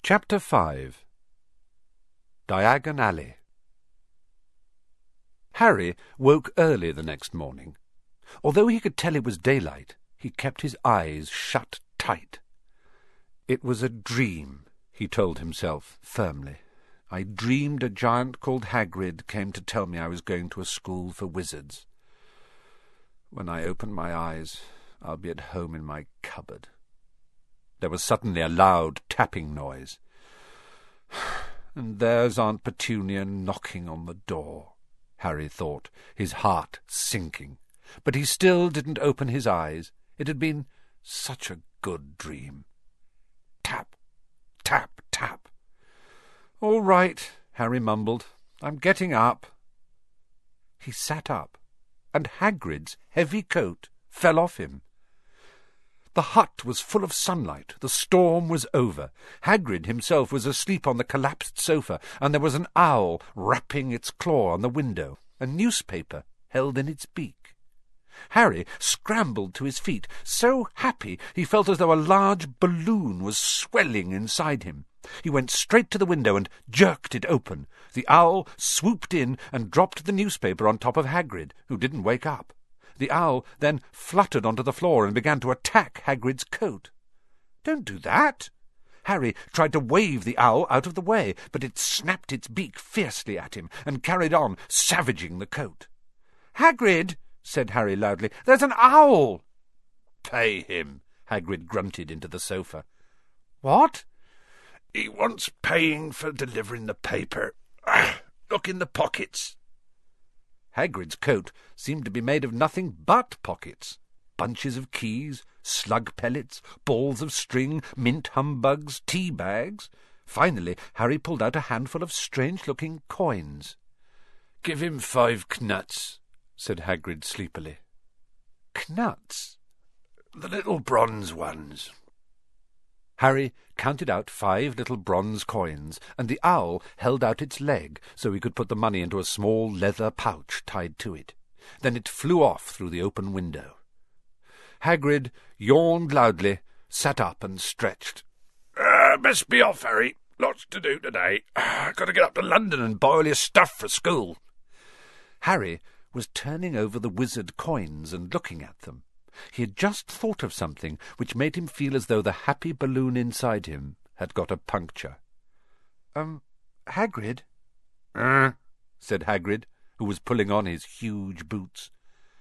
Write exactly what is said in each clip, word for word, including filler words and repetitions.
Chapter five. Diagon Alley. Harry woke early the next morning. Although he could tell it was daylight, he kept his eyes shut tight. It was a dream, he told himself firmly. I dreamed a giant called Hagrid came to tell me I was going to a school for wizards. When I open my eyes, I'll be at home in my cupboard. There was suddenly a loud tapping noise. And there's Aunt Petunia knocking on the door, Harry thought, his heart sinking. But he still didn't open his eyes. It had been such a good dream. Tap, tap, tap. "All right," Harry mumbled. "I'm getting up." He sat up, and Hagrid's heavy coat fell off him. The hut was full of sunlight. The storm was over. Hagrid himself was asleep on the collapsed sofa, and there was an owl rapping its claw on the window, a newspaper held in its beak. Harry scrambled to his feet, so happy he felt as though a large balloon was swelling inside him. He went straight to the window and jerked it open. The owl swooped in and dropped the newspaper on top of Hagrid, who didn't wake up. The owl then fluttered onto the floor and began to attack Hagrid's coat. "Don't do that!" Harry tried to wave the owl out of the way, but it snapped its beak fiercely at him and carried on, savaging the coat. "Hagrid!" said Harry loudly. "There's an owl!" "Pay him," Hagrid grunted into the sofa. "What?" "He wants paying for delivering the paper. Look in the pockets." Hagrid's coat seemed to be made of nothing but pockets. Bunches of keys, slug pellets, balls of string, mint humbugs, tea bags. Finally, Harry pulled out a handful of strange-looking coins. "Give him five knuts," said Hagrid sleepily. "Knuts?" "The little bronze ones." Harry counted out five little bronze coins, and the owl held out its leg so he could put the money into a small leather pouch tied to it. Then it flew off through the open window. Hagrid yawned loudly, sat up and stretched. Uh, "Best be off, Harry. Lots to do today. Uh, got to get up to London and buy all your stuff for school." Harry was turning over the wizard coins and looking at them. He had just thought of something which made him feel as though the happy balloon inside him had got a puncture. Um, Hagrid?" "Uh," said Hagrid, who was pulling on his huge boots.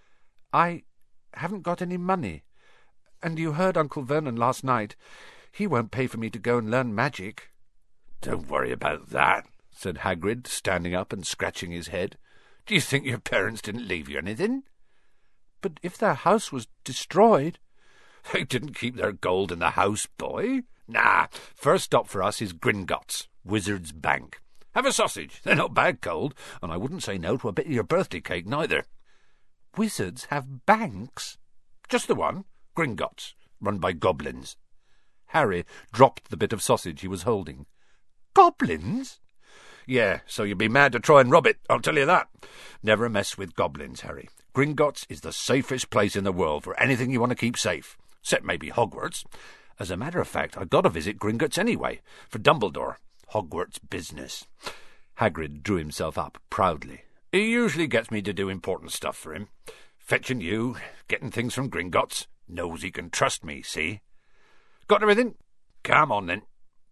"I haven't got any money, and you heard Uncle Vernon last night. He won't pay for me to go and learn magic." "Don't worry about that," said Hagrid, standing up and scratching his head. "Do you think your parents didn't leave you anything?" "But if their house was destroyed—" "They didn't keep their gold in the house, boy. Nah, first stop for us is Gringotts, Wizard's Bank. Have a sausage. They're not bad cold, and I wouldn't say no to a bit of your birthday cake neither." "Wizards have banks?" "Just the one, Gringotts, run by goblins." Harry dropped the bit of sausage he was holding. "Goblins?" "Yeah, so you'd be mad to try and rob it, I'll tell you that. Never mess with goblins, Harry. Gringotts is the safest place in the world for anything you want to keep safe, except maybe Hogwarts. As a matter of fact, I've got to visit Gringotts anyway, for Dumbledore. Hogwarts business." Hagrid drew himself up proudly. "He usually gets me to do important stuff for him. Fetching you, getting things from Gringotts. Knows he can trust me, see? Got everything? Come on, then."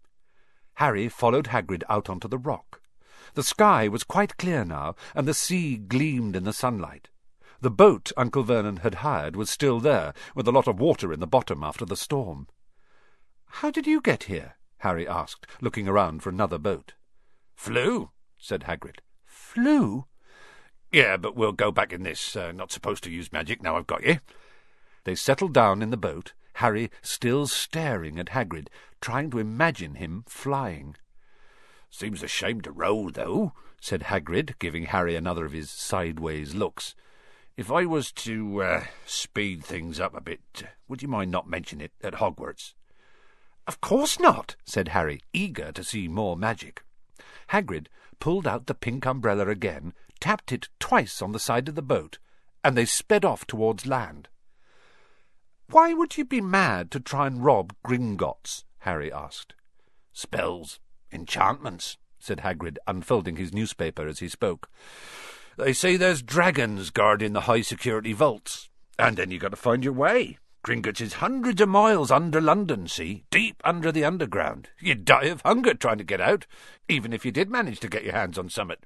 Harry followed Hagrid out onto the rock. The sky was quite clear now, and the sea gleamed in the sunlight. The boat Uncle Vernon had hired was still there, with a lot of water in the bottom after the storm. "How did you get here?" Harry asked, looking around for another boat. "Flew," said Hagrid. "Flew?" "Yeah, but we'll go back in this. Uh, not supposed to use magic now I've got you." They settled down in the boat, Harry still staring at Hagrid, trying to imagine him flying. "Seems a shame to row, though," said Hagrid, giving Harry another of his sideways looks. "If I was to uh, speed things up a bit, would you mind not mentioning it at Hogwarts?" "Of course not," said Harry, eager to see more magic. Hagrid pulled out the pink umbrella again, tapped it twice on the side of the boat, and they sped off towards land. "Why would you be mad to try and rob Gringotts?" Harry asked. "Spells, enchantments," said Hagrid, unfolding his newspaper as he spoke. "They say there's dragons guarding the high-security vaults, and then you got to find your way. Gringotts is hundreds of miles under London, see, deep under the underground. You'd die of hunger trying to get out, even if you did manage to get your hands on summit."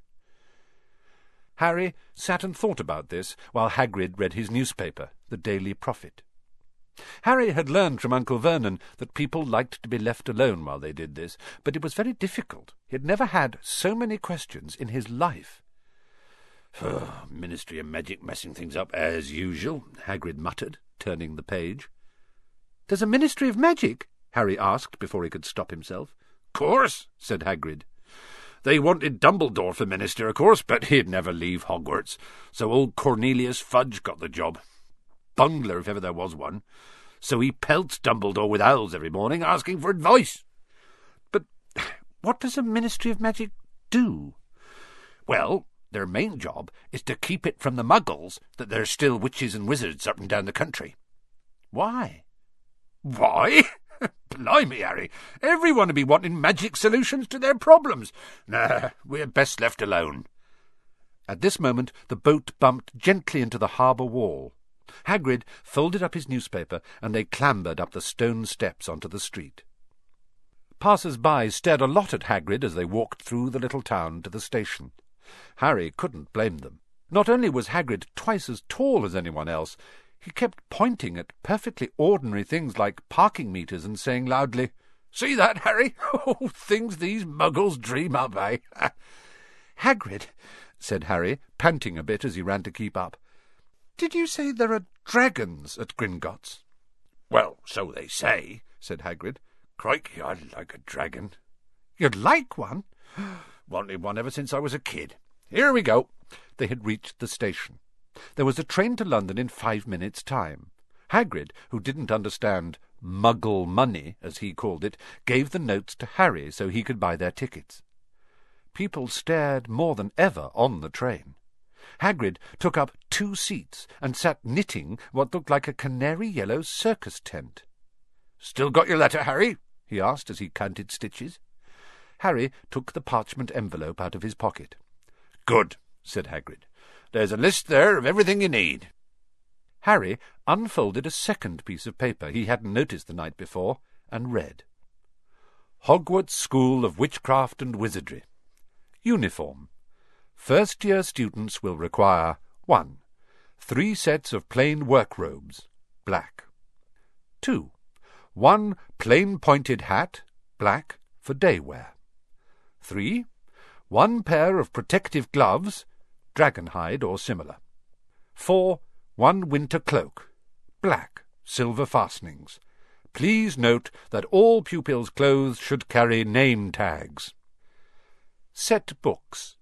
Harry sat and thought about this while Hagrid read his newspaper, the Daily Prophet. Harry had learned from Uncle Vernon that people liked to be left alone while they did this, but it was very difficult. He had never had so many questions in his life. "Ministry of Magic messing things up as usual," Hagrid muttered, turning the page. "There's a Ministry of Magic?" Harry asked before he could stop himself. "Course," said Hagrid. "They wanted Dumbledore for minister, of course, but he'd never leave Hogwarts, so old Cornelius Fudge got the job. Bungler, if ever there was one. So he pelts Dumbledore with owls every morning, asking for advice." "But what does a Ministry of Magic do?" "Well, their main job is to keep it from the Muggles that there's still witches and wizards up and down the country." "Why?" "Why? Blimey, Harry, everyone would be wanting magic solutions to their problems. Nah, we're best left alone." At this moment the boat bumped gently into the harbour wall. Hagrid folded up his newspaper, and they clambered up the stone steps onto the street. Passers-by stared a lot at Hagrid as they walked through the little town to the station. Harry couldn't blame them. Not only was Hagrid twice as tall as anyone else, he kept pointing at perfectly ordinary things like parking meters and saying loudly, "See that, Harry? Oh, things these Muggles dream up, eh?" "Hagrid," said Harry, panting a bit as he ran to keep up, "did you say there are dragons at Gringotts?" "Well, so they say," said Hagrid. "Crikey, I'd like a dragon." "You'd like one?" "Wanted one ever since I was a kid. Here we go." They had reached the station. There was a train to London in five minutes' time. Hagrid, who didn't understand Muggle money, as he called it, gave the notes to Harry so he could buy their tickets. People stared more than ever on the train. Hagrid took up two seats and sat knitting what looked like a canary-yellow circus tent. "Still got your letter, Harry?" he asked as he counted stitches. Harry took the parchment envelope out of his pocket. "Good," said Hagrid. "There's a list there of everything you need." Harry unfolded a second piece of paper he hadn't noticed the night before, and read. "Hogwarts School of Witchcraft and Wizardry. Uniform. First-year students will require one. Three sets of plain work robes, black. two. One plain-pointed hat, black, for day wear. three. One pair of protective gloves, dragonhide or similar. four. One winter cloak, black, silver fastenings. Please note that all pupils' clothes should carry name tags. Set books.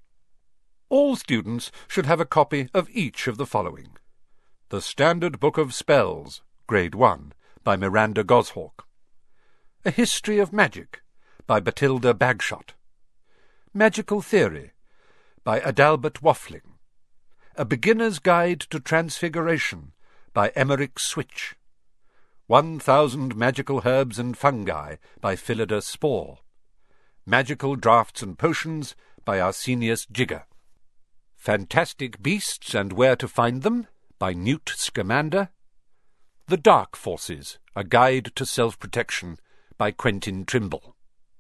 All students should have a copy of each of the following. The Standard Book of Spells, Grade one, by Miranda Goshawk. A History of Magic, by Bathilda Bagshot. Magical Theory, by Adalbert Waffling. A Beginner's Guide to Transfiguration, by Emmerich Switch. One Thousand Magical Herbs and Fungi, by Philida Spore. Magical Draughts and Potions, by Arsenius Jigger. Fantastic Beasts and Where to Find Them, by Newt Scamander. The Dark Forces, A Guide to Self-Protection, by Quentin Trimble.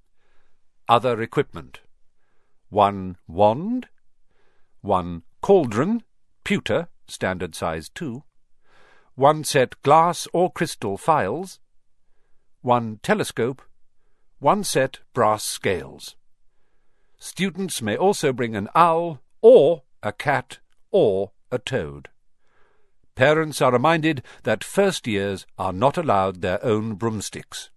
Other Equipment. One wand. One cauldron, pewter, standard size two. One set glass or crystal phials. One telescope. One set brass scales. Students may also bring an owl, or a cat, or a toad. Parents are reminded that first years are not allowed their own broomsticks.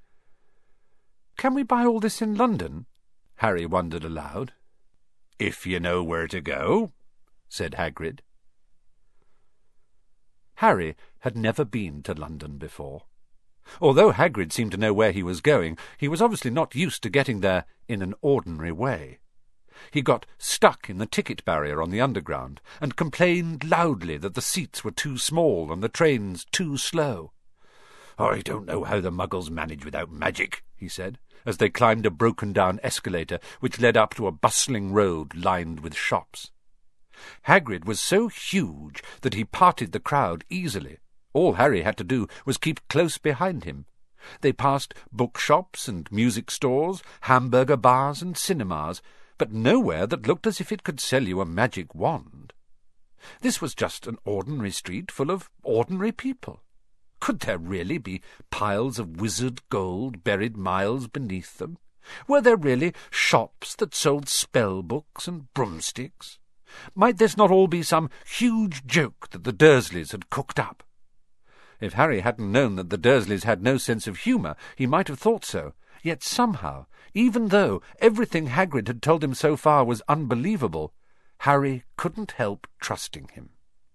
"Can we buy all this in London?" Harry wondered aloud. "If you know where to go," said Hagrid. Harry had never been to London before. Although Hagrid seemed to know where he was going, he was obviously not used to getting there in an ordinary way. He got stuck in the ticket barrier on the Underground, and complained loudly that the seats were too small and the trains too slow. "I don't know how the Muggles manage without magic," he said, as they climbed a broken-down escalator which led up to a bustling road lined with shops. Hagrid was so huge that he parted the crowd easily. All Harry had to do was keep close behind him. They passed bookshops and music stores, hamburger bars and cinemas, but nowhere that looked as if it could sell you a magic wand. This was just an ordinary street full of ordinary people. Could there really be piles of wizard gold buried miles beneath them? Were there really shops that sold spell books and broomsticks? Might this not all be some huge joke that the Dursleys had cooked up? If Harry hadn't known that the Dursleys had no sense of humour, he might have thought so. Yet somehow, even though everything Hagrid had told him so far was unbelievable, Harry couldn't help trusting him.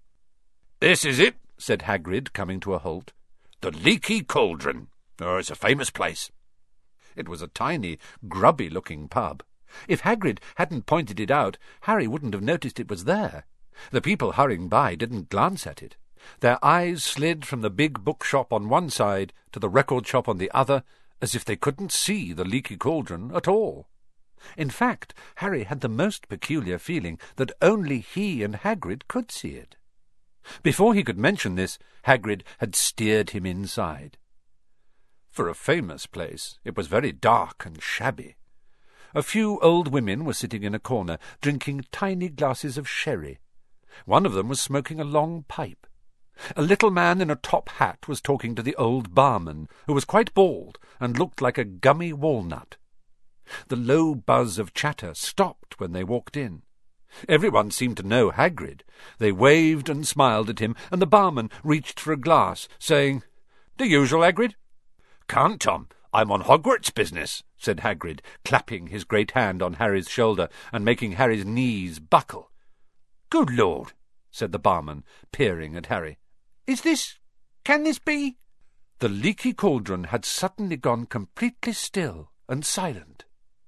"This is it," said Hagrid, coming to a halt. "The Leaky Cauldron. Oh, it's a famous place." It was a tiny, grubby-looking pub. If Hagrid hadn't pointed it out, Harry wouldn't have noticed it was there. The people hurrying by didn't glance at it. Their eyes slid from the big bookshop on one side to the record shop on the other, as if they couldn't see the Leaky Cauldron at all. In fact, Harry had the most peculiar feeling that only he and Hagrid could see it. Before he could mention this, Hagrid had steered him inside. For a famous place, it was very dark and shabby. A few old women were sitting in a corner, drinking tiny glasses of sherry. One of them was smoking a long pipe. A little man in a top hat was talking to the old barman, who was quite bald and looked like a gummy walnut. The low buzz of chatter stopped when they walked in. Everyone seemed to know Hagrid. They waved and smiled at him, and the barman reached for a glass, saying, "The usual, Hagrid?" "Can't, Tom. I'm on Hogwarts business," said Hagrid, clapping his great hand on Harry's shoulder and making Harry's knees buckle. "Good Lord," said the barman, peering at Harry. "Is this... can this be—" The Leaky Cauldron had suddenly gone completely still and silent.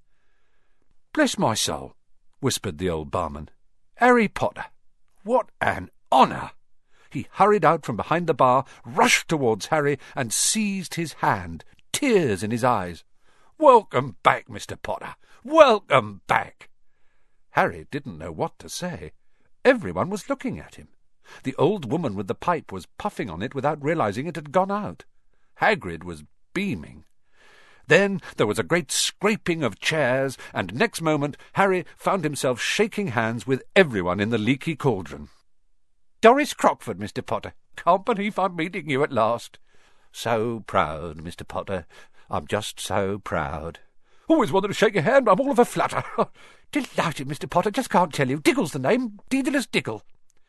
"Bless my soul," whispered the old barman. "Harry Potter! What an honour!" He hurried out from behind the bar, rushed towards Harry, and seized his hand, tears in his eyes. "Welcome back, Mister Potter! Welcome back!" Harry didn't know what to say. Everyone was looking at him. The old woman with the pipe was puffing on it without realizing it had gone out. Hagrid was beaming. Then there was a great scraping of chairs, and next moment Harry found himself shaking hands with everyone in the Leaky Cauldron. "Doris Crockford, Mister Potter. Can't believe I'm meeting you at last." "So proud, Mister Potter. I'm just so proud." "Always wanted to shake your hand. I'm all of a flutter." "Delighted, Mister Potter. Just can't tell you. Diggle's the name. Daedalus Diggle."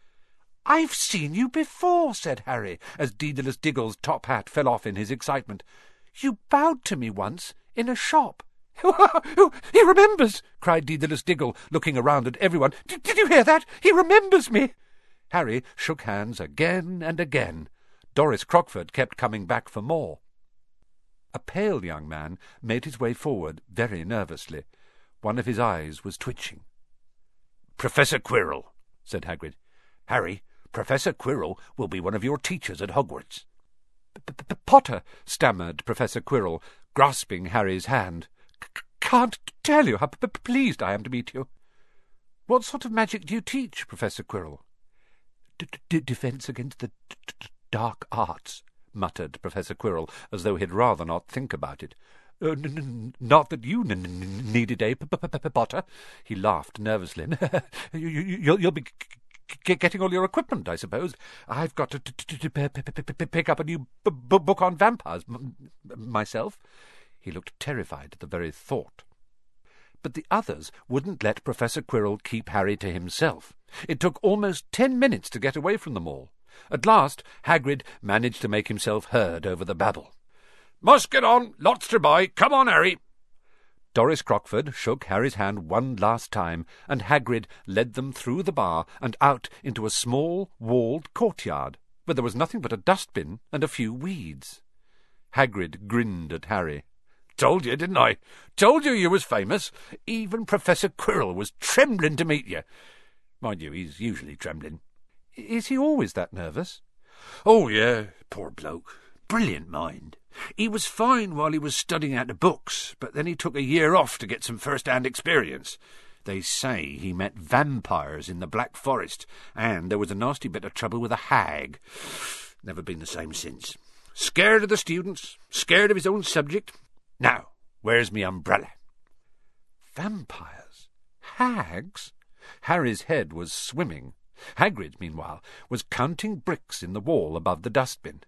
"I've seen you before," said Harry, as Daedalus Diggle's top hat fell off in his excitement. "You bowed to me once in a shop." "Oh, he remembers!" cried Daedalus Diggle, looking around at everyone. "Did you hear that? He remembers me!" Harry shook hands again and again. Doris Crockford kept coming back for more. A pale young man made his way forward very nervously. One of his eyes was twitching. "Professor Quirrell," said Hagrid. "Harry, Professor Quirrell will be one of your teachers at Hogwarts." "Potter," stammered Professor Quirrell, grasping Harry's hand. "Can't tell you how pleased I am to meet you." "What sort of magic do you teach, Professor Quirrell?" "Defence against the dark arts," muttered Professor Quirrell, as though he'd rather not think about it. Uh, n n not that you n n needed a p p p Potter. He laughed nervously. you, you, you'll, you'll be g getting all your equipment, I suppose. I've got to, to, to, to p p pick up a new b b book on vampires m myself. He looked terrified at the very thought. But the others wouldn't let Professor Quirrell keep Harry to himself. It took almost ten minutes to get away from them all. At last, Hagrid managed to make himself heard over the babble. "Must get on. Lots to buy. Come on, Harry." Doris Crockford shook Harry's hand one last time, and Hagrid led them through the bar and out into a small, walled courtyard, where there was nothing but a dustbin and a few weeds. Hagrid grinned at Harry. "Told you, didn't I? Told you you was famous. Even Professor Quirrell was trembling to meet you. Mind you, he's usually trembling." "Is he always that nervous?" "Oh, yeah, poor bloke. Brilliant mind." He was fine while he was studying out the books, but then he took a year off to get some first-hand experience. They say he met vampires in the Black Forest, and there was a nasty bit of trouble with a hag. Never been the same since. Scared of the students, scared of his own subject. Now, where's me umbrella?" Vampires? Hags? Harry's head was swimming. Hagrid, meanwhile, was counting bricks in the wall above the dustbin.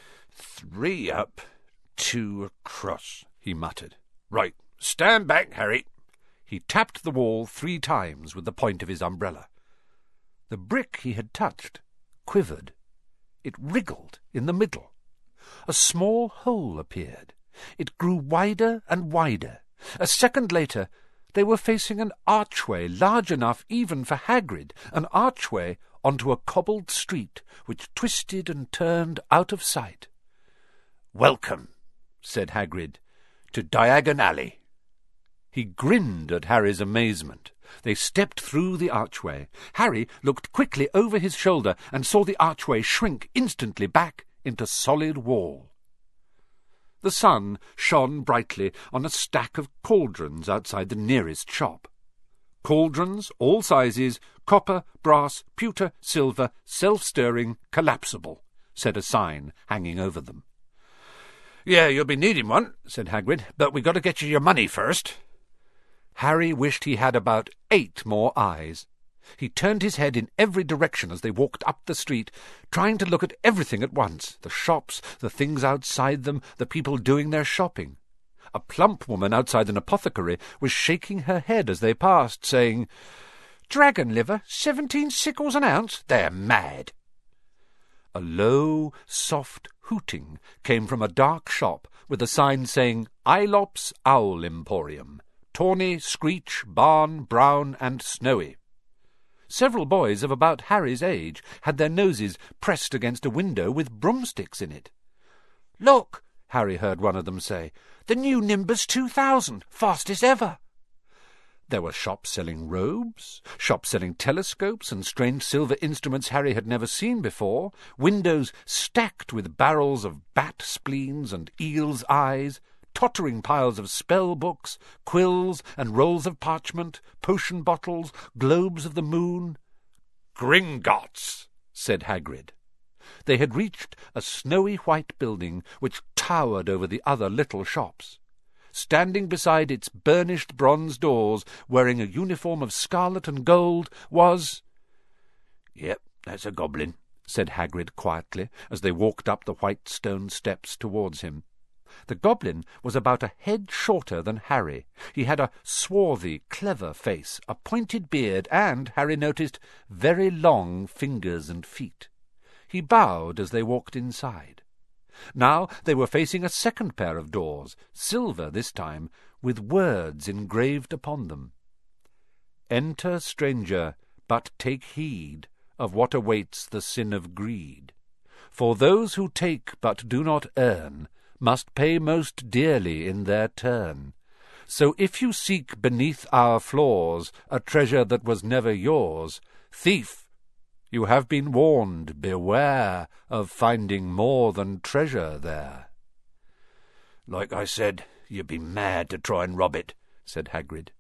"Three up, two across," he muttered. "Right, stand back, Harry." He tapped the wall three times with the point of his umbrella. The brick he had touched quivered. It wriggled in the middle. A small hole appeared. It grew wider and wider. A second later, they were facing an archway large enough even for Hagrid, an archway onto a cobbled street which twisted and turned out of sight. "Welcome," said Hagrid, "to Diagon Alley." He grinned at Harry's amazement. They stepped through the archway. Harry looked quickly over his shoulder and saw the archway shrink instantly back into solid wall. The sun shone brightly on a stack of cauldrons outside the nearest shop. Cauldrons, all sizes, copper, brass, pewter, silver, self-stirring, collapsible, said a sign hanging over them. "Yeah, you'll be needing one," said Hagrid, "but we got to get you your money first." Harry wished he had about eight more eyes. He turned his head in every direction as they walked up the street, trying to look at everything at once, the shops, the things outside them, the people doing their shopping. A plump woman outside an apothecary was shaking her head as they passed, saying, "Dragon liver, seventeen sickles an ounce? They're mad." A low, soft hooting came from a dark shop with a sign saying, "Aelops Owl Emporium, Tawny, Screech, Barn, Brown, and Snowy." Several boys of about Harry's age had their noses pressed against a window with broomsticks in it. "Look," Harry heard one of them say, "the new Nimbus two thousand, fastest ever." There were shops selling robes, shops selling telescopes and strange silver instruments Harry had never seen before, windows stacked with barrels of bat spleens and eel's eyes, tottering piles of spell books, quills and rolls of parchment, potion bottles, globes of the moon. "Gringotts," said Hagrid. They had reached a snowy white building which towered over the other little shops. Standing beside its burnished bronze doors, wearing a uniform of scarlet and gold, was— "Yep, that's a goblin," said Hagrid quietly, as they walked up the white stone steps towards him. The goblin was about a head shorter than Harry. He had a swarthy, clever face, a pointed beard, and, Harry noticed, very long fingers and feet. He bowed as they walked inside. Now they were facing a second pair of doors, silver this time, with words engraved upon them. "Enter, stranger, but take heed of what awaits the sin of greed. For those who take but do not earn must pay most dearly in their turn. So if you seek beneath our floors a treasure that was never yours, thief, you have been warned, beware of finding more than treasure there." "Like I said, you'd be mad to try and rob it," said Hagrid.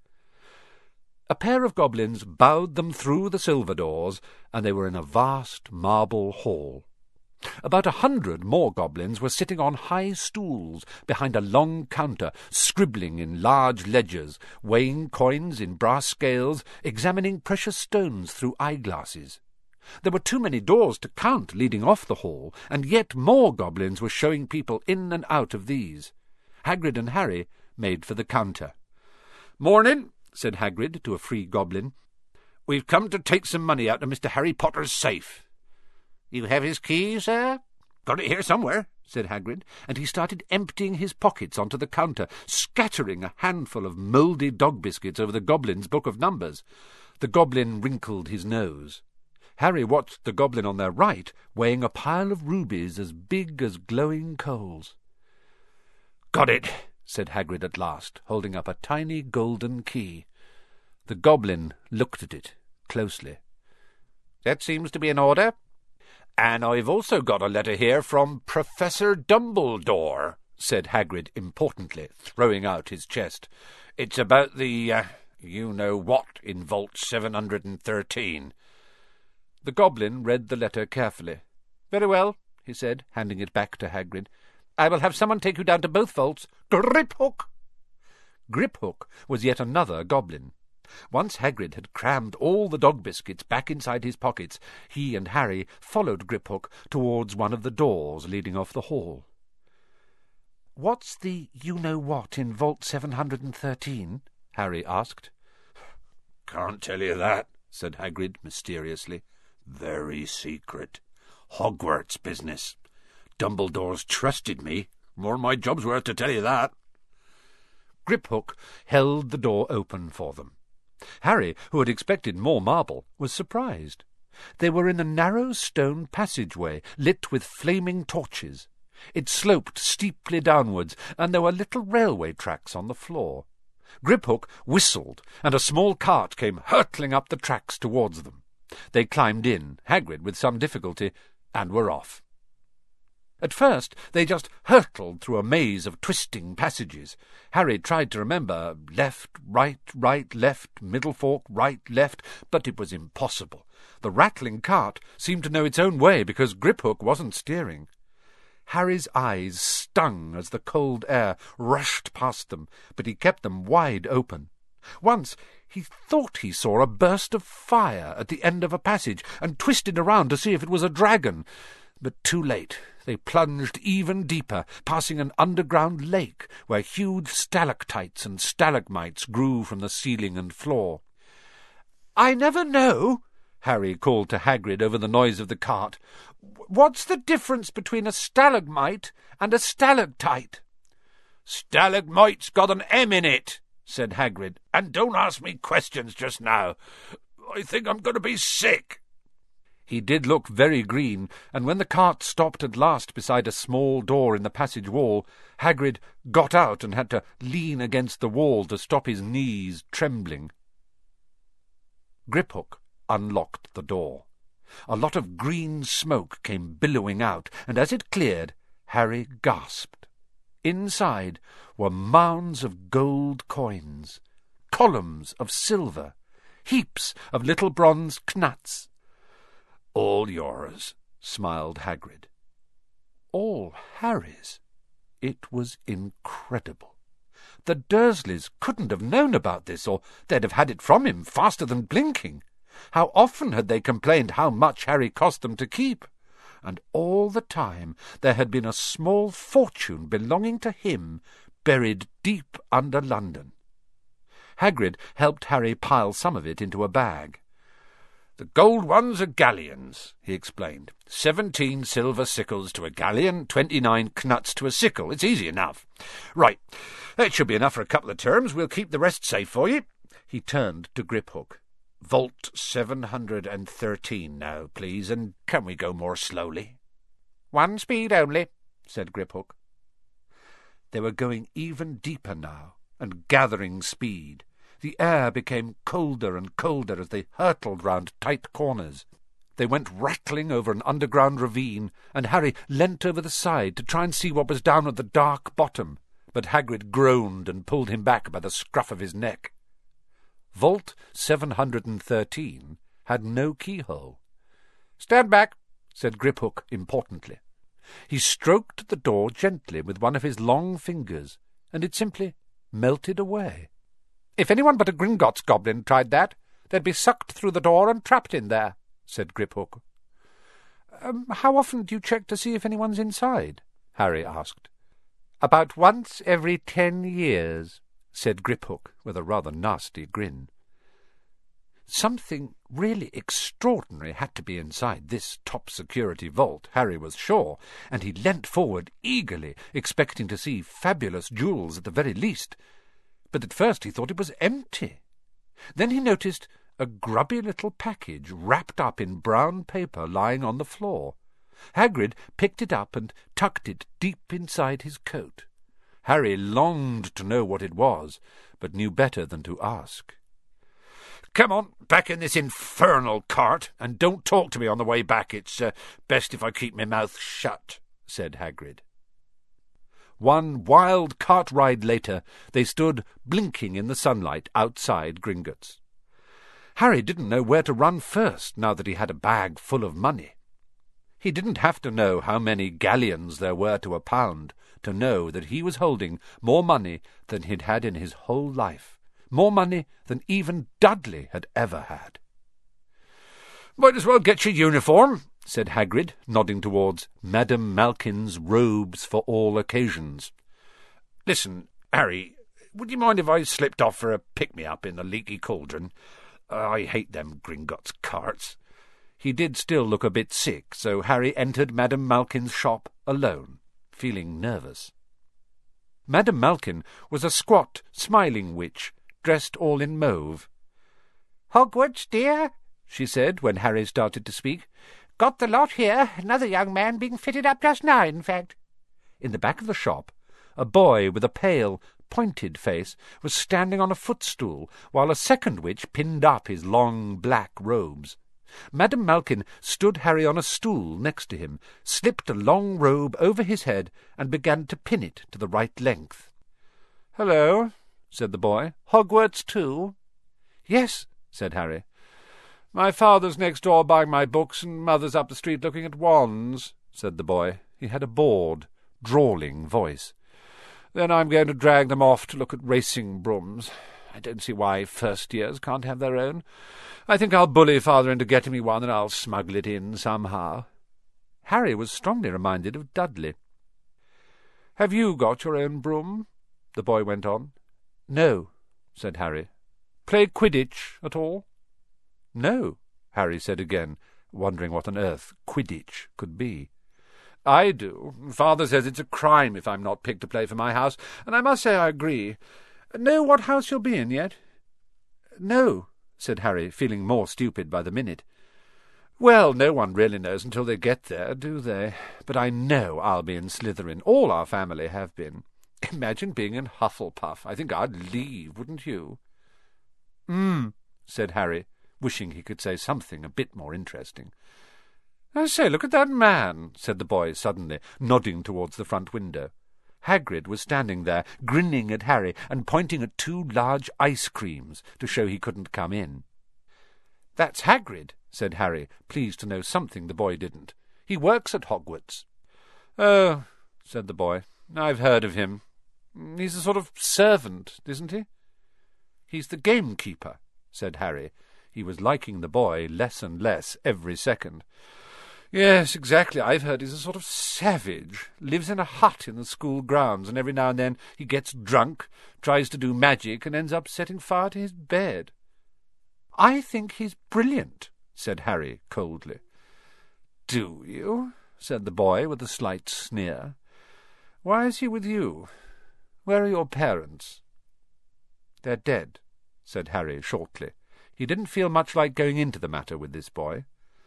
A pair of goblins bowed them through the silver doors, and they were in a vast marble hall. About a hundred more goblins were sitting on high stools behind a long counter, scribbling in large ledgers, weighing coins in brass scales, examining precious stones through eyeglasses. There were too many doors to count leading off the hall, and yet more goblins were showing people in and out of these. Hagrid and Harry made for the counter. "Morning," said Hagrid to a free goblin. "We've come to take some money out of Mister Harry Potter's safe." "You have his key, sir?" "Got it here somewhere," said Hagrid, and he started emptying his pockets onto the counter, scattering a handful of mouldy dog biscuits over the goblin's book of numbers. The goblin wrinkled his nose. Harry watched the goblin on their right, weighing a pile of rubies as big as glowing coals. "Got it," said Hagrid at last, holding up a tiny golden key. The goblin looked at it closely. "That seems to be in order." "And I've also got a letter here from Professor Dumbledore," said Hagrid importantly, throwing out his chest. "It's about the, uh, you-know-what in Vault seven hundred thirteen. The goblin read the letter carefully. "Very well," he said, handing it back to Hagrid. "I will have someone take you down to both vaults. Griphook!" Griphook was yet another goblin. Once Hagrid had crammed all the dog biscuits back inside his pockets, he and Harry followed Griphook towards one of the doors leading off the hall. "What's the you-know-what in Vault seven hundred thirteen? Harry asked. "Can't tell you that," said Hagrid mysteriously. "Very secret. Hogwarts business. Dumbledore's trusted me. More than my job's worth to tell you that." Griphook held the door open for them. Harry, who had expected more marble, was surprised. They were in a narrow stone passageway, lit with flaming torches. It sloped steeply downwards, and there were little railway tracks on the floor. Griphook whistled, and a small cart came hurtling up the tracks towards them. They climbed in, Hagrid with some difficulty, and were off. At first they just hurtled through a maze of twisting passages. Harry tried to remember left, right, right, left, middle fork, right, left, but it was impossible. The rattling cart seemed to know its own way because Griphook wasn't steering. Harry's eyes stung as the cold air rushed past them, but he kept them wide open. Once he thought he saw a burst of fire at the end of a passage, and twisted around to see if it was a dragon. But too late. They plunged even deeper, passing an underground lake where huge stalactites and stalagmites grew from the ceiling and floor. "I never know," Harry called to Hagrid over the noise of the cart. "What's the difference between a stalagmite and a stalactite?" "Stalagmite's got an M in it," said Hagrid. "And don't ask me questions just now. I think I'm going to be sick." He did look very green, and when the cart stopped at last beside a small door in the passage wall, Hagrid got out and had to lean against the wall to stop his knees trembling. Griphook unlocked the door. A lot of green smoke came billowing out, and as it cleared, Harry gasped. Inside were mounds of gold coins, columns of silver, heaps of little bronze knuts. "All yours," smiled Hagrid. All Harry's? It was incredible. The Dursleys couldn't have known about this, or they'd have had it from him faster than blinking. How often had they complained how much Harry cost them to keep? And all the time there had been a small fortune belonging to him buried deep under London. Hagrid helped Harry pile some of it into a bag. "The gold ones are galleons," he explained. Seventeen silver sickles to a galleon, twenty-nine knuts to a sickle. It's easy enough. Right, that should be enough for a couple of terms. We'll keep the rest safe for you. He turned to Griphook. "Vault seven hundred thirteen now, please, and can we go more slowly?" "One speed only," said Griphook. They were going even deeper now, and gathering speed. The air became colder and colder as they hurtled round tight corners. They went rattling over an underground ravine, and Harry leant over the side to try and see what was down at the dark bottom, but Hagrid groaned and pulled him back by the scruff of his neck. Vault seven hundred thirteen had no keyhole. "Stand back," said Griphook importantly. He stroked the door gently with one of his long fingers, and it simply melted away. "If anyone but a Gringotts goblin tried that, they'd be sucked through the door and trapped in there," said Griphook. Um, "How often do you check to see if anyone's inside?" Harry asked. "About once every ten years," said Griphook with a rather nasty grin. Something really extraordinary had to be inside this top-security vault, Harry was sure, and he leant forward eagerly, expecting to see fabulous jewels at the very least. But at first he thought it was empty. Then he noticed a grubby little package wrapped up in brown paper lying on the floor. Hagrid picked it up and tucked it deep inside his coat. Harry longed to know what it was, but knew better than to ask. Come on, back in this infernal cart, and don't talk to me on the way back. It's uh, best if I keep my mouth shut," said Hagrid. One wild cart ride later, they stood blinking in the sunlight outside Gringotts. Harry didn't know where to run first, now that he had a bag full of money. He didn't have to know how many galleons there were to a pound to know that he was holding more money than he'd had in his whole life, more money than even Dudley had ever had. "Might as well get your uniform," said Hagrid, nodding towards Madame Malkin's robes for all occasions. "Listen, Harry, would you mind if I slipped off for a pick-me-up in the Leaky Cauldron? I hate them Gringotts carts." He did still look a bit sick, so Harry entered Madame Malkin's shop alone, feeling nervous. Madame Malkin was a squat, smiling witch, dressed all in mauve. "Hogwarts, dear," she said when Harry started to speak. "Got the lot here. Another young man being fitted up just now, in fact." In the back of the shop, a boy with a pale, pointed face was standing on a footstool, while a second witch pinned up his long black robes. Madame Malkin stood Harry on a stool next to him, slipped a long robe over his head, and began to pin it to the right length. "Hello," said the boy. "Hogwarts too?" "Yes," said Harry. "My father's next door buying my books, and mother's up the street looking at wands," said the boy. He had a bored, drawling voice. "Then I'm going to drag them off to look at racing brooms. I don't see why first years can't have their own. I think I'll bully father into getting me one, and I'll smuggle it in somehow." Harry was strongly reminded of Dudley. "Have you got your own broom?" the boy went on. "No," said Harry. "Play Quidditch at all?" "No," Harry said again, wondering what on earth Quidditch could be. "I do. Father says it's a crime if I'm not picked to play for my house, and I must say I agree. Know what house you'll be in yet?" "No," said Harry, feeling more stupid by the minute. "Well, no one really knows until they get there, do they? But I know I'll be in Slytherin. All our family have been. Imagine being in Hufflepuff. I think I'd leave, wouldn't you?" "Hmm," said Harry, wishing he could say something a bit more interesting. "I say, look at that man," said the boy suddenly, nodding towards the front window. Hagrid was standing there, grinning at Harry and pointing at two large ice creams to show he couldn't come in. "That's Hagrid," said Harry, pleased to know something the boy didn't. "He works at Hogwarts." "Oh," said the boy, "I've heard of him. He's a sort of servant, isn't he?" "He's the gamekeeper," said Harry. He was liking the boy less and less every second. "Yes, exactly. I've heard he's a sort of savage. Lives in a hut in the school grounds, and every now and then he gets drunk, tries to do magic, and ends up setting fire to his bed." "I think he's brilliant," said Harry coldly. "Do you?" said the boy with a slight sneer. "Why is he with you? Where are your parents?" "They're dead," said Harry shortly. He didn't feel much like going into the matter with this boy.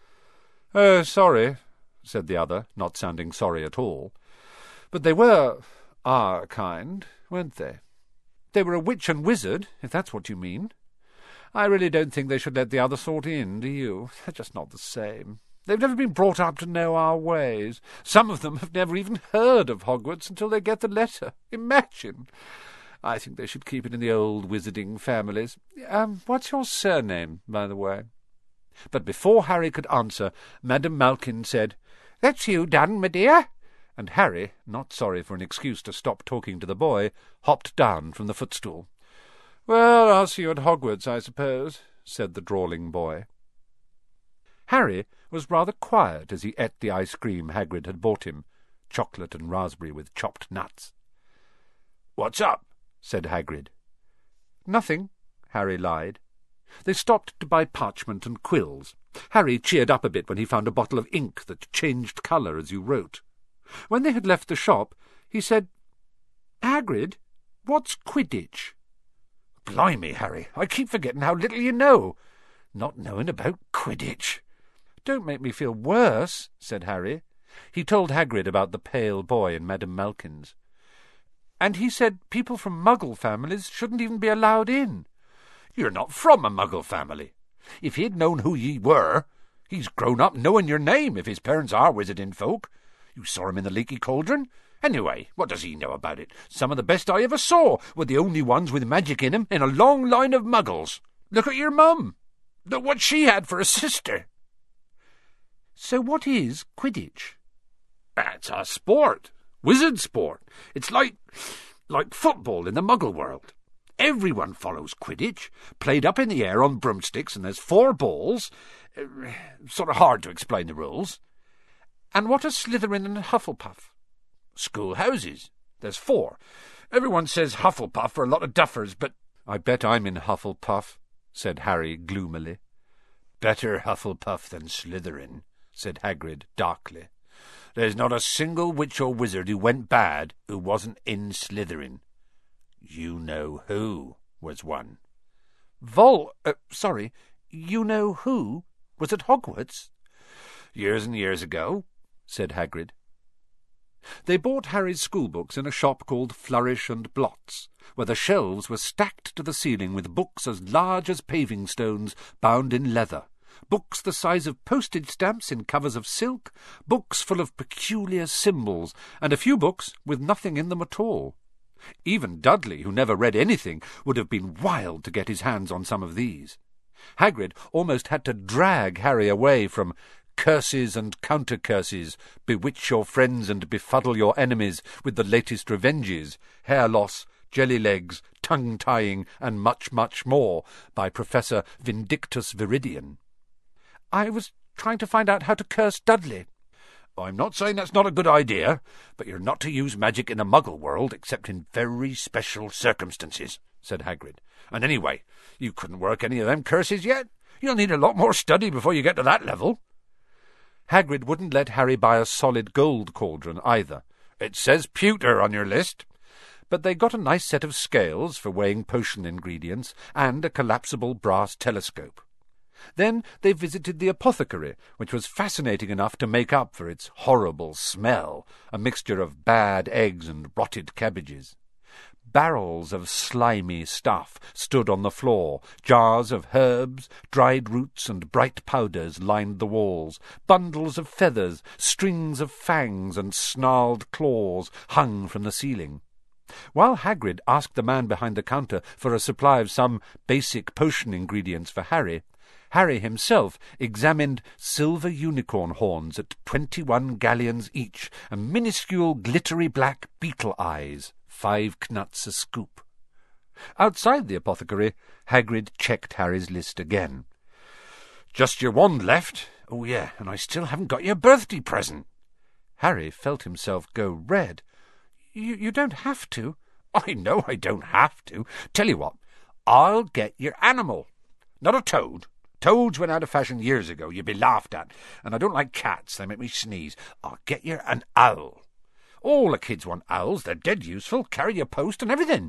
"Oh, sorry," said the other, not sounding sorry at all. "But they were our kind, weren't they? They were a witch and wizard, if that's what you mean." "I really don't think they should let the other sort in, do you? They're just not the same. They've never been brought up to know our ways. Some of them have never even heard of Hogwarts until they get the letter. Imagine! I think they should keep it in the old wizarding families. Um, what's your surname, by the way?" But before Harry could answer, Madame Malkin said, "That's you done, my dear." And Harry, not sorry for an excuse to stop talking to the boy, hopped down from the footstool. "Well, I'll see you at Hogwarts, I suppose," said the drawling boy. Harry was rather quiet as he ate the ice cream Hagrid had bought him, chocolate and raspberry with chopped nuts. "What's up?" said Hagrid. "Nothing," Harry lied. They stopped to buy parchment and quills. Harry cheered up a bit when he found a bottle of ink that changed colour as you wrote. When they had left the shop, he said, "Hagrid, what's Quidditch?" "Blimey, Harry, I keep forgetting how little you know. Not knowing about Quidditch." "Don't make me feel worse," said Harry. He told Hagrid about the pale boy in Madame Malkin's. "And he said people from Muggle families shouldn't even be allowed in." You're not from a Muggle family. If he'd known who ye were, he's grown up knowing your name if his parents are wizarding folk. You saw him in the Leaky Cauldron. Anyway, what does he know about it? Some of the best I ever saw were the only ones with magic in 'em in a long line of Muggles. Look at your mum. Look what she had for a sister. So what is Quidditch? That's a sport. Wizard sport. It's like, like football in the Muggle world. Everyone follows Quidditch, played up in the air on broomsticks, and there's four balls. Uh, sort of hard to explain the rules. And what are Slytherin and Hufflepuff? Schoolhouses. There's four. Everyone says Hufflepuff are a lot of duffers, but... I bet I'm in Hufflepuff, said Harry gloomily. Better Hufflepuff than Slytherin, said Hagrid darkly. There's not a single witch or wizard who went bad who wasn't in Slytherin. You know who was one. Vol... Uh, sorry, you know who was at Hogwarts? Years and years ago, said Hagrid. They bought Harry's schoolbooks in a shop called Flourish and Blots, where the shelves were stacked to the ceiling with books as large as paving stones bound in leather, books the size of postage stamps in covers of silk, books full of peculiar symbols, and a few books with nothing in them at all. Even Dudley, who never read anything, would have been wild to get his hands on some of these. Hagrid almost had to drag Harry away from curses and counter-curses, bewitch your friends and befuddle your enemies with the latest revenges, hair loss, jelly legs, tongue-tying, and much, much more, by Professor Vindictus Viridian. I was trying to find out how to curse Dudley. I'm not saying that's not a good idea, but you're not to use magic in the Muggle world except in very special circumstances, said Hagrid. And anyway, you couldn't work any of them curses yet. You'll need a lot more study before you get to that level. Hagrid wouldn't let Harry buy a solid gold cauldron either. It says pewter on your list. But they got a nice set of scales for weighing potion ingredients and a collapsible brass telescope. Then they visited the apothecary, which was fascinating enough to make up for its horrible smell, a mixture of bad eggs and rotted cabbages. Barrels of slimy stuff stood on the floor, jars of herbs, dried roots and bright powders lined the walls, bundles of feathers, strings of fangs and snarled claws hung from the ceiling. While Hagrid asked the man behind the counter for a supply of some basic potion ingredients for Harry, Harry himself examined silver unicorn horns at twenty-one galleons each, and minuscule glittery black beetle eyes, five knuts a scoop. Outside the apothecary, Hagrid checked Harry's list again. Just your wand left. Oh, yeah, and I still haven't got your birthday present. Harry felt himself go red. You, you don't have to. I know I don't have to. Tell you what, I'll get your animal. Not a toad. Toads went out of fashion years ago. You'd be laughed at. And I don't like cats. They make me sneeze. I'll get you an owl. All the kids want owls. They're dead useful. Carry your post and everything.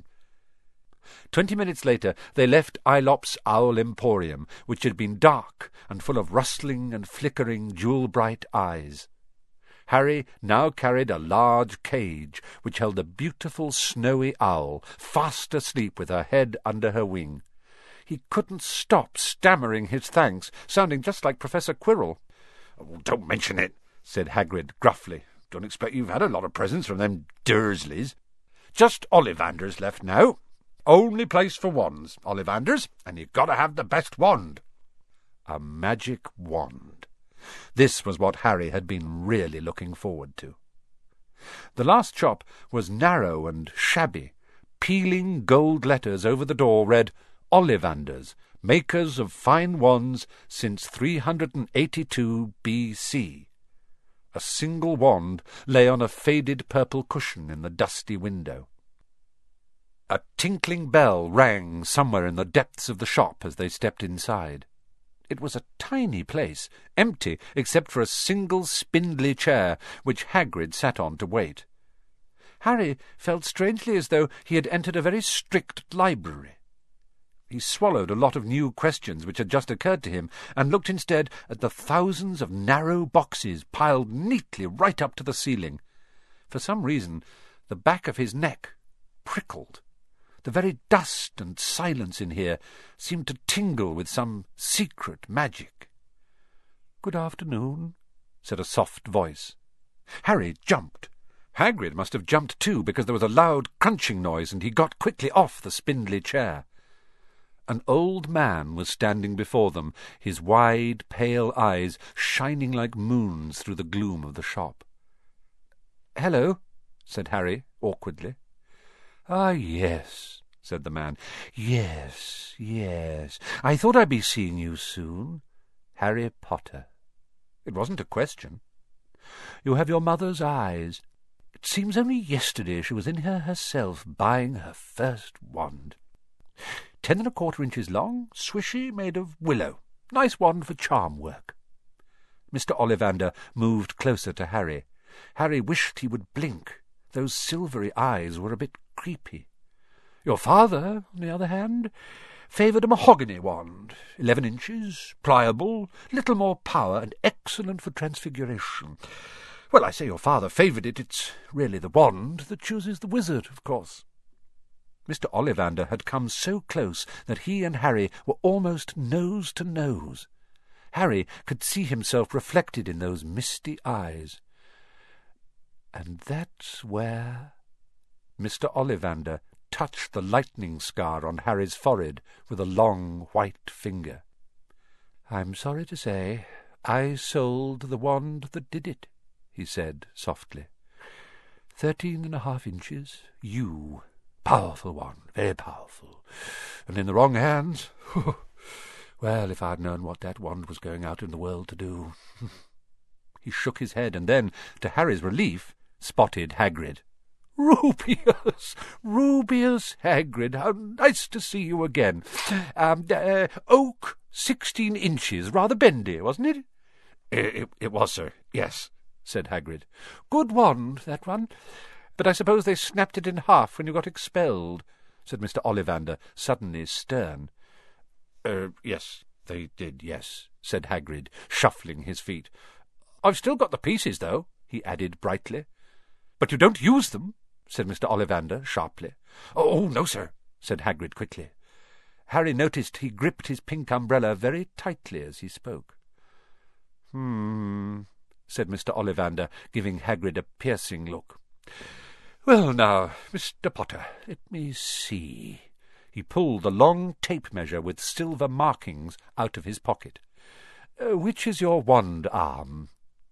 Twenty minutes later they left Aelop's Owl Emporium, which had been dark and full of rustling and flickering jewel-bright eyes. Harry now carried a large cage which held a beautiful snowy owl, fast asleep with her head under her wing. He couldn't stop stammering his thanks, sounding just like Professor Quirrell. Oh, don't mention it, said Hagrid gruffly. Don't expect you've had a lot of presents from them Dursleys. Just Ollivanders left now. Only place for wands, Ollivanders, and you've got to have the best wand. A magic wand. This was what Harry had been really looking forward to. The last shop was narrow and shabby. Peeling gold letters over the door read, Ollivanders, makers of fine wands since three hundred eighty-two B C. A single wand lay on a faded purple cushion in the dusty window. A tinkling bell rang somewhere in the depths of the shop as they stepped inside. It was a tiny place, empty except for a single spindly chair which Hagrid sat on to wait. Harry felt strangely as though he had entered a very strict library. He swallowed a lot of new questions which had just occurred to him, and looked instead at the thousands of narrow boxes piled neatly right up to the ceiling. For some reason, the back of his neck prickled. The very dust and silence in here seemed to tingle with some secret magic. "Good afternoon," said a soft voice. Harry jumped. Hagrid must have jumped too, because there was a loud crunching noise, and he got quickly off the spindly chair. An old man was standing before them, his wide, pale eyes shining like moons through the gloom of the shop. "Hello," said Harry, awkwardly. "Ah, yes," said the man. "Yes, yes. I thought I'd be seeing you soon. Harry Potter." It wasn't a question. "You have your mother's eyes. It seems only yesterday she was in here herself, buying her first wand. Ten and a quarter inches long, swishy, made of willow. Nice wand for charm work." Mister Ollivander moved closer to Harry. Harry wished he would blink. Those silvery eyes were a bit creepy. "Your father, on the other hand, favoured a mahogany wand, eleven inches, pliable, little more power, and excellent for transfiguration. Well, I say your father favoured it. It's really the wand that chooses the wizard, of course." Mister Ollivander had come so close that he and Harry were almost nose to nose. Harry could see himself reflected in those misty eyes. "And that's where—" Mister Ollivander touched the lightning scar on Harry's forehead with a long white finger. "I'm sorry to say I sold the wand that did it," he said softly. Thirteen and a half inches, yew. Powerful one, very powerful. And in the wrong hands, well, if I'd known what that wand was going out in the world to do. He shook his head, and then, to Harry's relief, spotted Hagrid. "Rubeus! Rubeus Hagrid! How nice to see you again! Um, uh, oak, sixteen inches, rather bendy, wasn't it?" It, it, it was, sir, yes," said Hagrid. "Good wand, that one. But I suppose they snapped it in half when you got expelled," said Mister Ollivander, suddenly stern. Er, yes, they did, yes," said Hagrid, shuffling his feet. "I've still got the pieces, though," he added brightly. "But you don't use them," said Mister Ollivander sharply. "Oh, no, sir," said Hagrid quickly. Harry noticed he gripped his pink umbrella very tightly as he spoke. "Hmm," said Mister Ollivander, giving Hagrid a piercing look. "Well, now, Mister Potter, let me see." He pulled the long tape measure with silver markings out of his pocket. Uh, "which is your wand arm?"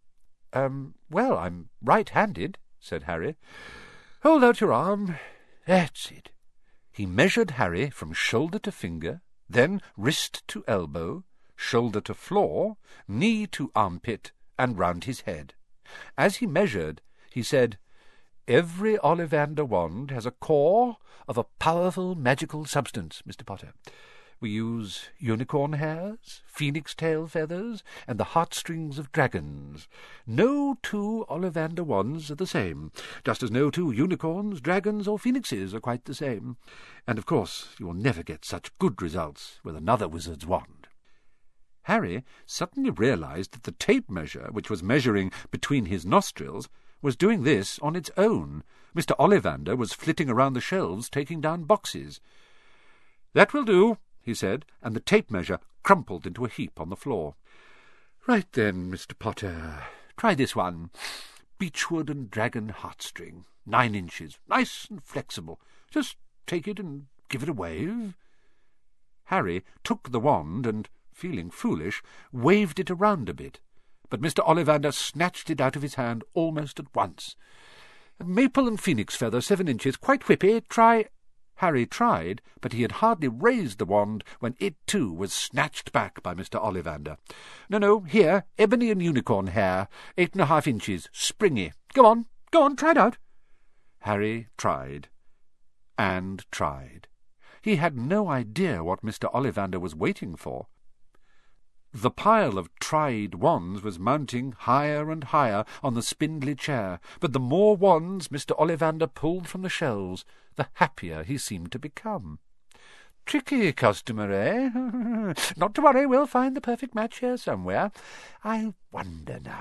Um, well, I'm right-handed," said Harry. "Hold out your arm. That's it." He measured Harry from shoulder to finger, then wrist to elbow, shoulder to floor, knee to armpit, and round his head. As he measured, he said, "Every Ollivander wand has a core of a powerful magical substance, Mister Potter. We use unicorn hairs, phoenix tail feathers, and the heartstrings of dragons. No two Ollivander wands are the same, just as no two unicorns, dragons, or phoenixes are quite the same. And, of course, you will never get such good results with another wizard's wand." Harry suddenly realized that the tape measure, which was measuring between his nostrils, was doing this on its own. Mister Ollivander was flitting around the shelves, taking down boxes. "That will do," he said, and the tape measure crumpled into a heap on the floor. "Right then, Mister Potter, try this one. Beechwood and dragon heartstring, nine inches, nice and flexible. Just take it and give it a wave." Harry took the wand and, feeling foolish, waved it around a bit, but Mister Ollivander snatched it out of his hand almost at once. "Maple and phoenix feather, seven inches, quite whippy. Try—" Harry tried, but he had hardly raised the wand when it too was snatched back by Mister Ollivander. "No, no, here, ebony and unicorn hair, eight and a half inches, springy. Go on, go on, try it out." Harry tried, and tried. He had no idea what Mister Ollivander was waiting for. The pile of tried wands was mounting higher and higher on the spindly chair, but the more wands Mister Ollivander pulled from the shelves, the happier he seemed to become. "Tricky customer, eh? Not to worry, we'll find the perfect match here somewhere. I wonder now.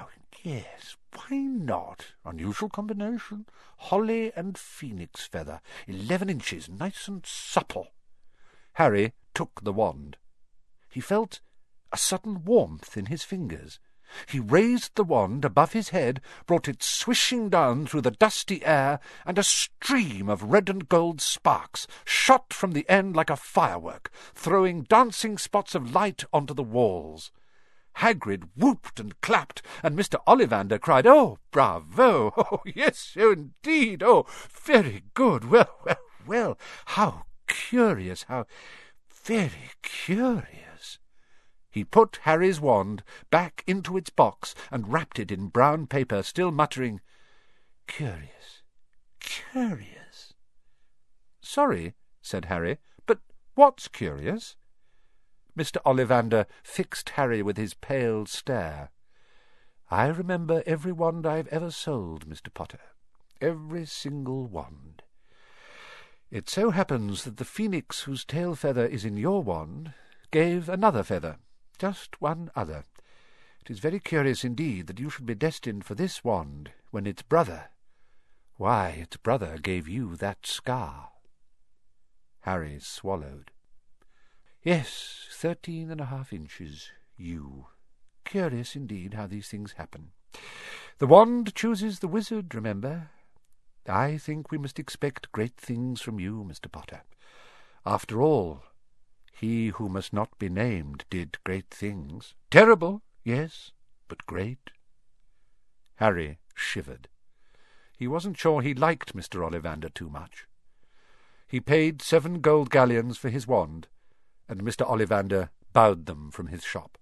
Yes, why not? Unusual combination. Holly and phoenix feather. Eleven inches, nice and supple. Harry took the wand. He felt a sudden warmth in his fingers. He raised the wand above his head, brought it swishing down through the dusty air, and a stream of red and gold sparks shot from the end like a firework, throwing dancing spots of light onto the walls. Hagrid whooped and clapped, and Mister Ollivander cried, "Oh, bravo! Oh, yes, oh, indeed! Oh, very good! Well, well, well! How curious! How very curious!" He put Harry's wand back into its box and wrapped it in brown paper, still muttering, "Curious, curious." "Sorry," said Harry, "but what's curious?" Mister Ollivander fixed Harry with his pale stare. "I remember every wand I've ever sold, Mister Potter. Every single wand. It so happens that the phoenix whose tail feather is in your wand gave another feather, just one other. It is very curious indeed that you should be destined for this wand when its brother, why, its brother gave you that scar." Harry swallowed. "Yes, thirteen and a half inches, you. Curious indeed how these things happen. The wand chooses the wizard, remember. I think we must expect great things from you, Mister Potter. After all, he who must not be named did great things. Terrible, yes, but great." Harry shivered. He wasn't sure he liked Mister Ollivander too much. He paid seven gold galleons for his wand, and Mister Ollivander bowed them from his shop.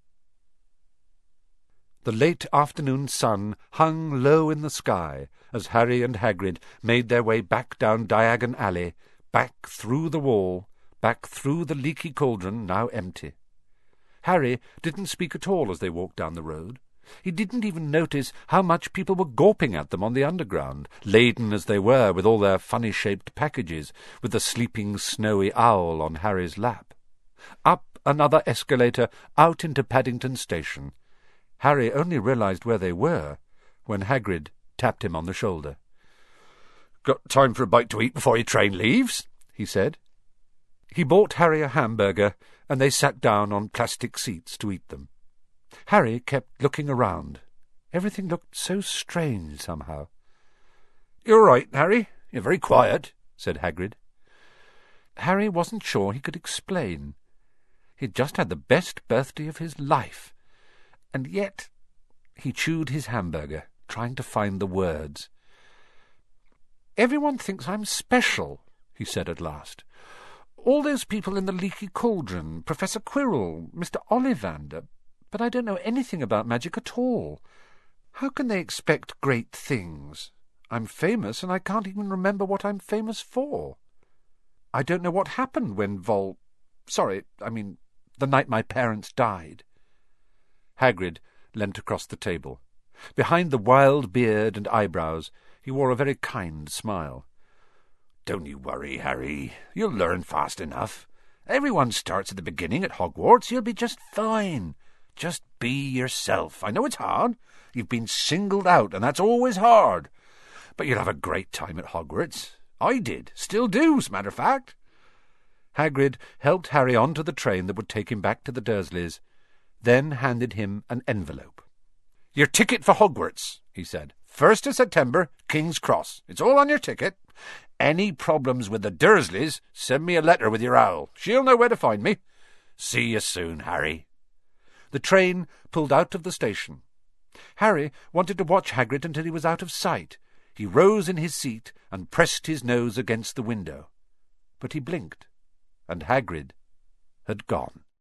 The late afternoon sun hung low in the sky as Harry and Hagrid made their way back down Diagon Alley, back through the wall, back through the leaky cauldron, now empty. Harry didn't speak at all as they walked down the road. He didn't even notice how much people were gawping at them on the underground, laden as they were with all their funny-shaped packages, with the sleeping snowy owl on Harry's lap. Up another escalator, out into Paddington Station. Harry only realized where they were when Hagrid tapped him on the shoulder. "Got time for a bite to eat before your train leaves?" he said. He bought Harry a hamburger, and they sat down on plastic seats to eat them. Harry kept looking around. Everything looked so strange somehow. "You're right, Harry. You're very quiet," said Hagrid. Harry wasn't sure he could explain. He'd just had the best birthday of his life, and yet he chewed his hamburger, trying to find the words. "Everyone thinks I'm special," he said at last. "All those people in the leaky cauldron, Professor Quirrell, Mister Ollivander, but I don't know anything about magic at all. How can they expect great things? I'm famous, and I can't even remember what I'm famous for. I don't know what happened when Vol... Sorry, I mean, the night my parents died." Hagrid leant across the table. Behind the wild beard and eyebrows he wore a very kind smile. "Don't you worry, Harry. You'll learn fast enough. Everyone starts at the beginning at Hogwarts. You'll be just fine. Just be yourself. I know it's hard. You've been singled out, and that's always hard. But you'll have a great time at Hogwarts. I did. Still do, as a matter of fact." Hagrid helped Harry onto the train that would take him back to the Dursleys, then handed him an envelope. "Your ticket for Hogwarts," he said. "First of September, King's Cross. It's all on your ticket. Any problems with the Dursleys, send me a letter with your owl. She'll know where to find me. See you soon, Harry." The train pulled out of the station. Harry wanted to watch Hagrid until he was out of sight. He rose in his seat and pressed his nose against the window. But he blinked, and Hagrid had gone.